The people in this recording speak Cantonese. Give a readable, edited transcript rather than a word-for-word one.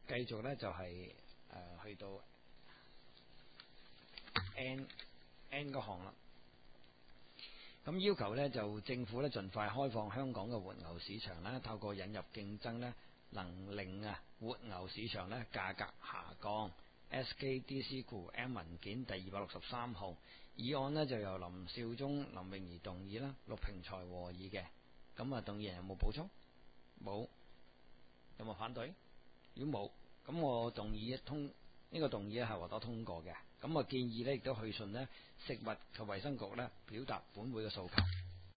繼續呢就係去到 N 個項啦。咁要求呢就政府呢盡快開放香港嘅活牛市場啦，透過引入競爭呢，能令活牛市場呢價格下降。SKDC 括 M 文件第263號議案呢就由林少忠、林穎儀動議啦，陸平才和議嘅。咁動議人有冇補充？冇。有冇反對？如果冇，咁我動議呢個動議係獲得通過嘅。咁建議呢亦都去信呢食物及衛生局呢表達本會嘅訴求。